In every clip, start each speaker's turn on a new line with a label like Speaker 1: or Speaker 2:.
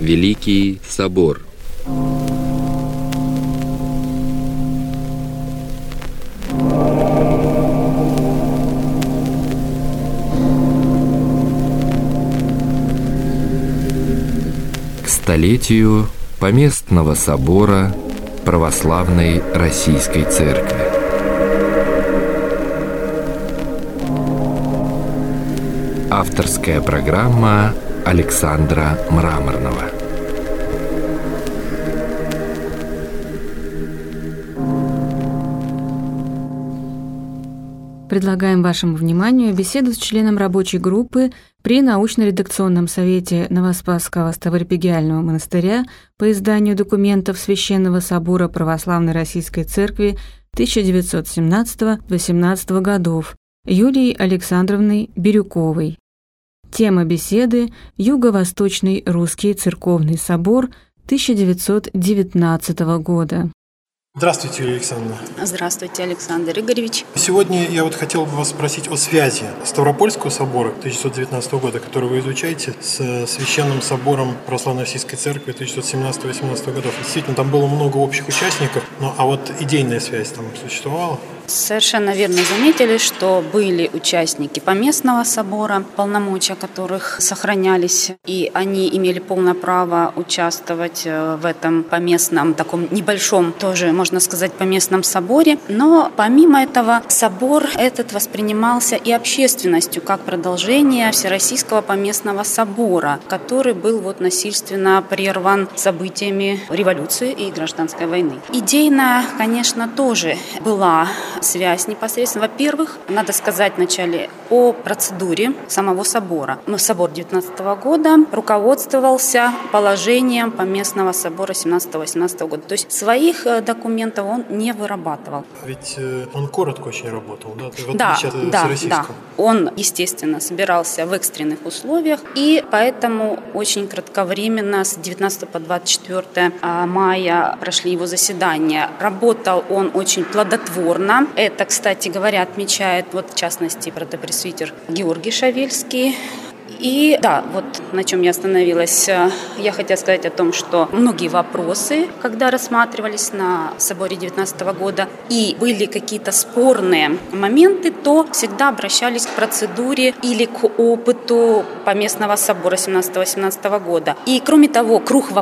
Speaker 1: Великий собор. К столетию Поместного собора Православной Российской Церкви. Авторская программа Александра Мраморного.
Speaker 2: Предлагаем вашему вниманию беседу с членом рабочей группы при научно-редакционном совете Новоспасского Ставропигиального монастыря по изданию документов Священного собора Православной Российской Церкви 1917-18 годов Юлией Александровной Бирюковой. Тема беседы – Юго-Восточный Русский Церковный собор 1919 года.
Speaker 3: Здравствуйте, Юлия Александровна.
Speaker 4: Здравствуйте, Александр Игоревич.
Speaker 3: Сегодня я хотел бы вас спросить о связи Ставропольского собора 1919 года, который вы изучаете, с Священным собором Православной Российской Церкви 1917-18 годов. Действительно, там было много общих участников, а вот идейная связь там существовала?
Speaker 4: Совершенно верно заметили, что были участники Поместного собора, полномочия которых сохранялись, и они имели полное право участвовать в этом поместном, таком небольшом, тоже, можно сказать, поместном соборе. Но помимо этого, собор этот воспринимался и общественностью как продолжение Всероссийского поместного собора, который был насильственно прерван событиями революции и гражданской войны. Идейно, конечно, тоже была связь непосредственно. Во-первых, надо сказать вначале о процедуре самого собора. Собор 19 года руководствовался положением Поместного собора 17-18 года. То есть своих документов он не вырабатывал.
Speaker 3: Ведь он коротко очень работал, да? В отличие от всероссийского.
Speaker 4: Да. Он, естественно, собирался в экстренных условиях, и поэтому очень кратковременно, с 19 по 24 мая прошли его заседания. Работал он очень плодотворно. Это, кстати говоря, отмечает, в частности, протопресвитер Георгий Шавельский. И на чем я остановилась, я хотела сказать о том, что многие вопросы, когда рассматривались на соборе 19 года, и были какие-то спорные моменты, то всегда обращались к процедуре или к опыту Поместного собора 17-18 года. И кроме того,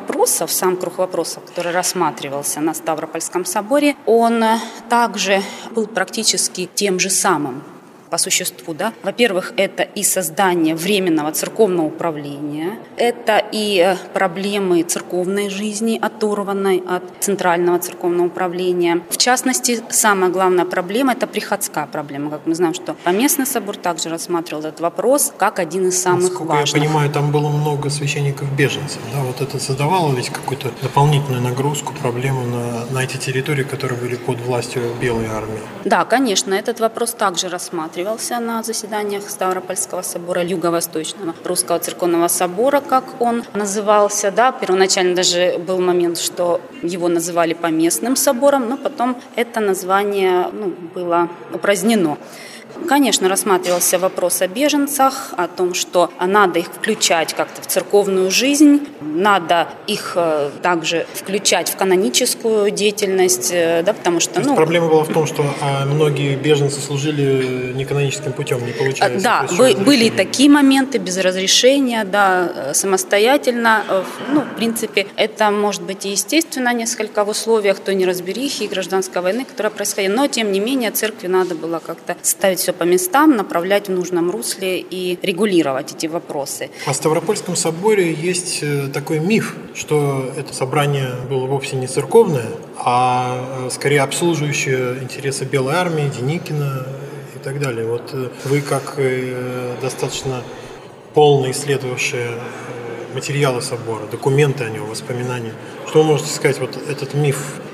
Speaker 4: сам круг вопросов, который рассматривался на Ставропольском соборе, он также был практически тем же самым. По существу, Во-первых, это и создание временного церковного управления, это и проблемы церковной жизни, оторванной от центрального церковного управления. В частности, самая главная проблема – это приходская проблема. Как мы знаем, что Поместный собор также рассматривал этот вопрос как один из самых важных.
Speaker 3: Я понимаю, там было много священников-беженцев. Это создавало ведь какую-то дополнительную нагрузку, проблему на эти территории, которые были под властью Белой армии.
Speaker 4: Да, конечно, этот вопрос также рассматривался на заседаниях Ставропольского собора, Юго-Восточного Русского Церковного собора, как он назывался. Первоначально даже был момент, что его называли Поместным собором, но потом это название было упразднено. Конечно, рассматривался вопрос о беженцах, о том, что надо их включать как-то в церковную жизнь, надо их также включать в каноническую деятельность, потому что...
Speaker 3: Проблема была в том, что многие беженцы служили неканоническим путем, не получая...
Speaker 4: Да, были такие моменты без разрешения, самостоятельно. В принципе, это может быть и естественно несколько в условиях той неразберихи и гражданской войны, которая происходила. Но, тем не менее, церкви надо было как-то ставить все по местам, направлять в нужном русле и регулировать эти вопросы.
Speaker 3: О Ставропольском соборе есть такой миф, что это собрание было вовсе не церковное, а скорее обслуживающее интересы Белой армии, Деникина и так далее. Вы, как достаточно полно исследовавшие материалы собора, документы о нем, воспоминания, что вы можете сказать, этот миф,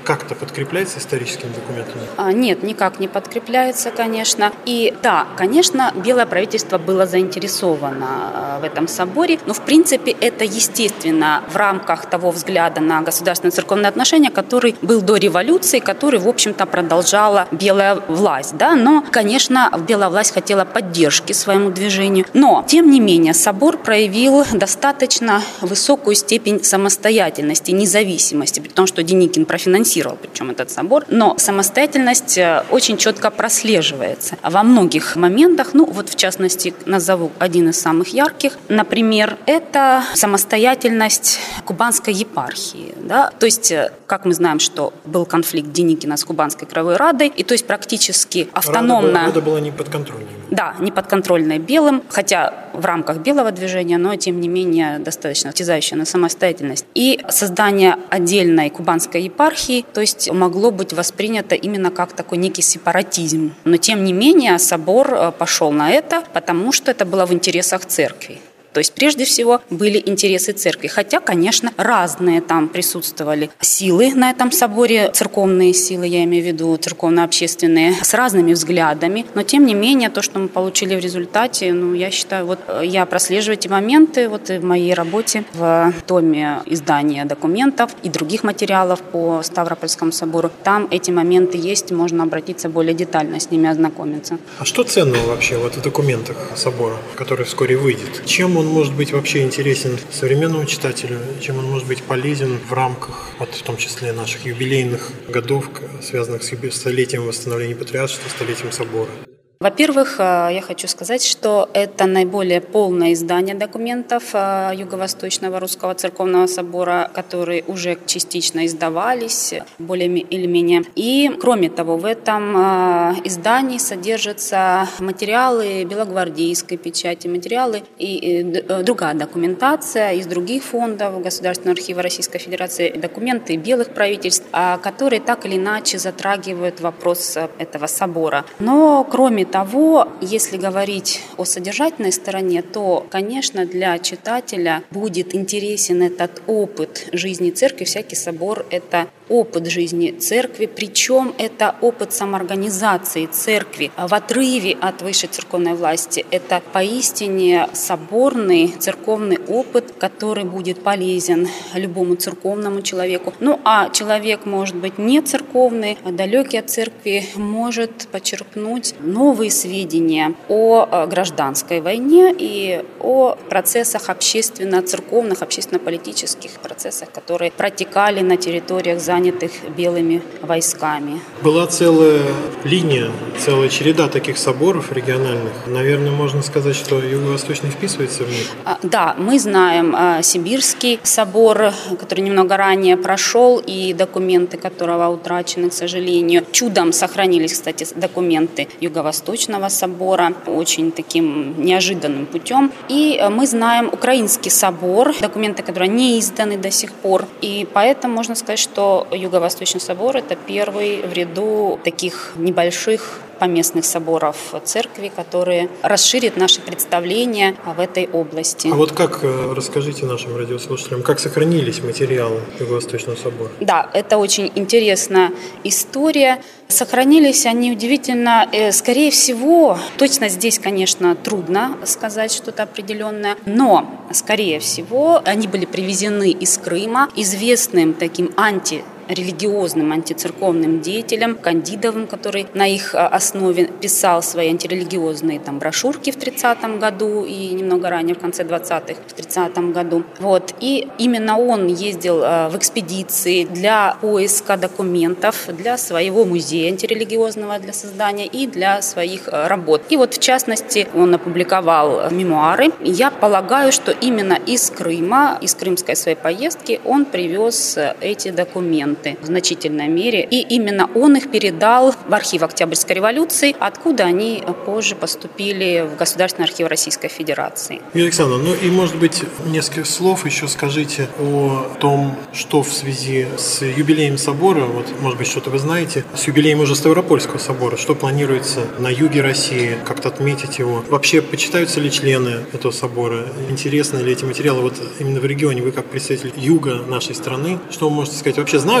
Speaker 3: как-то подкрепляется историческими документами?
Speaker 4: Нет, никак не подкрепляется, конечно. И да, конечно, белое правительство было заинтересовано в этом соборе, но в принципе это естественно в рамках того взгляда на государственные церковные отношения, который был до революции, который, в общем-то, продолжала белая власть. Да? Но, конечно, белая власть хотела поддержки своему движению. Но, тем не менее, собор проявил достаточно высокую степень самостоятельности, независимости, при том, что Деникин профинансировал, причем этот собор, но самостоятельность очень четко прослеживается. Во многих моментах, в частности, назову один из самых ярких, например, это самостоятельность Кубанской епархии. Да? То есть, как мы знаем, что был конфликт Деникина с Кубанской краевой радой, и то есть практически автономно...
Speaker 3: Рада была не подконтрольной.
Speaker 4: Да, не подконтрольной белым, хотя в рамках белого движения, но тем не менее достаточно втязающая на самостоятельность. И создание отдельной Кубанской епархии, то есть могло быть воспринято именно как такой некий сепаратизм. Но тем не менее собор пошел на это, потому что это было в интересах церкви. То есть, прежде всего, были интересы церкви. Хотя, конечно, разные там присутствовали силы на этом соборе, церковные силы, я имею в виду церковно-общественные, с разными взглядами. Но, тем не менее, то, что мы получили в результате, я считаю, я прослеживаю эти моменты в моей работе в томе издания документов и других материалов по Ставропольскому собору. Там эти моменты есть, можно обратиться более детально, с ними ознакомиться.
Speaker 3: А что ценного вообще в документах собора, который вскоре выйдет? Чем он может быть вообще интересен современному читателю, чем он может быть полезен в рамках, в том числе наших юбилейных годов, связанных с столетием восстановления патриаршества, столетием собора?
Speaker 4: Во-первых, я хочу сказать, что это наиболее полное издание документов Юго-Восточного Русского Церковного Собора, которые уже частично издавались, более или менее. И, кроме того, в этом издании содержатся материалы белогвардейской печати, материалы и другая документация из других фондов Государственного архива Российской Федерации, документы белых правительств, которые так или иначе затрагивают вопрос этого собора. Но, кроме того, если говорить о содержательной стороне, то, конечно, для читателя будет интересен этот опыт жизни церкви. Всякий собор – это опыт жизни церкви, причем это опыт самоорганизации церкви в отрыве от высшей церковной власти. Это поистине соборный церковный опыт, который будет полезен любому церковному человеку. А человек, может быть, не церковный, далекий от церкви, может почерпнуть новые сведения о гражданской войне и о процессах общественно-церковных, общественно-политических процессах, которые протекали на территориях, занятых белыми войсками.
Speaker 3: Была целая линия, целая череда таких соборов региональных. Наверное, можно сказать, что Юго-Восточный вписывается в них?
Speaker 4: Да, мы знаем Сибирский собор, который немного ранее прошел, и документы которого утрачены, к сожалению. Чудом сохранились, кстати, документы Юго-Восточного собора, очень таким неожиданным путем. И мы знаем Украинский собор, документы, которые не изданы до сих пор. И поэтому можно сказать, что Юго-Восточный собор – это первый в ряду таких небольших поместных соборов церкви, которые расширят наши представления в этой области.
Speaker 3: А как, расскажите нашим радиослушателям, как сохранились материалы Юго-Восточного собора?
Speaker 4: Да, это очень интересная история. Сохранились они удивительно, скорее всего, точно здесь, конечно, трудно сказать что-то определенное, но, скорее всего, они были привезены из Крыма известным таким антирелигиозным, антицерковным деятелем Кандидовым, который на их основе писал свои антирелигиозные брошюрки в 30-м году и немного ранее, в конце 20-х, в 30-м году. И именно он ездил в экспедиции для поиска документов для своего музея антирелигиозного, для создания и для своих работ. И в частности, он опубликовал мемуары. Я полагаю, что именно из Крыма, из крымской своей поездки он привез эти документы в значительной мере. И именно он их передал в архив Октябрьской революции, откуда они позже поступили в Государственный архив Российской Федерации.
Speaker 3: Юлия Александровна, и, может быть, несколько слов еще скажите о том, что в связи с юбилеем собора, может быть, что-то вы знаете, с юбилеем уже Ставропольского собора, что планируется на юге России, как-то отметить его. Вообще, почитаются ли члены этого собора? Интересны ли эти материалы именно в регионе? Вы как представитель юга нашей страны, что вы можете сказать? Вообще знают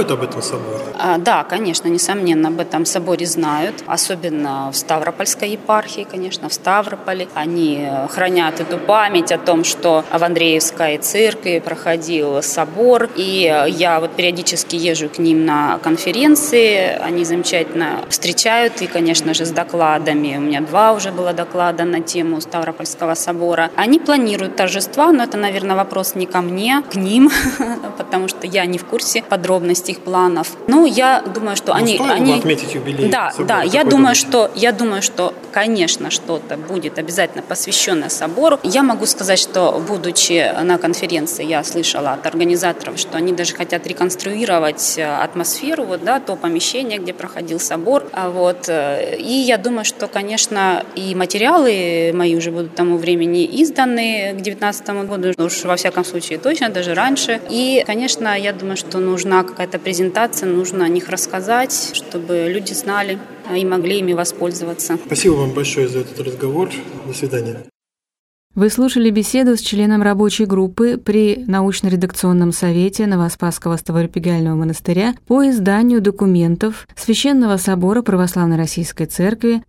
Speaker 3: знают об этом соборе?
Speaker 4: Да, конечно, несомненно, об этом соборе знают, особенно в Ставропольской епархии, конечно, в Ставрополе. Они хранят эту память о том, что в Андреевской церкви проходил собор, и я вот периодически езжу к ним на конференции, они замечательно встречают, и, конечно же, с докладами. У меня 2 уже было доклада на тему Ставропольского собора. Они планируют торжества, но это, наверное, вопрос не ко мне, к ним, потому что я не в курсе подробностей их планов. Ну, я думаю, что они
Speaker 3: отметить юбилей.
Speaker 4: Да, я думаю, что, конечно, что-то будет обязательно посвященное собору. Я могу сказать, что, будучи на конференции, я слышала от организаторов, что они даже хотят реконструировать атмосферу, то помещение, где проходил собор. И я думаю, что, конечно, и материалы мои уже будут к тому времени изданы к 2019 году, уж во всяком случае точно, даже раньше. И, конечно, я думаю, что нужна какая-то презентация, нужно о них рассказать, чтобы люди знали и могли ими воспользоваться.
Speaker 3: Спасибо вам большое за этот разговор. До свидания.
Speaker 2: Вы слушали беседу с членом рабочей группы при научно-редакционном совете Новоспасского Ставропигиального монастыря по изданию документов Священного собора Православной Российской Церкви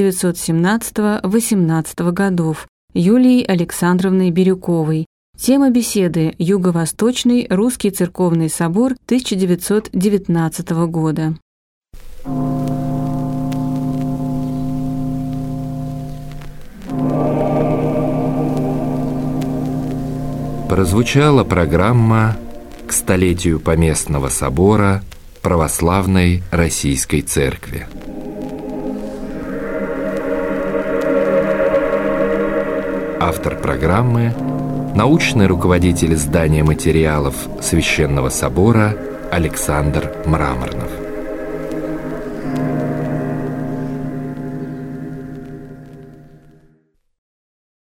Speaker 2: 1917-18 годов Юлией Александровной Бирюковой. Тема беседы «Юго-Восточный Русский Церковный собор 1919 года».
Speaker 1: Прозвучала программа к столетию Поместного собора Православной Российской Церкви. Автор программы – научный руководитель издания материалов Священного собора Александр Мраморнов.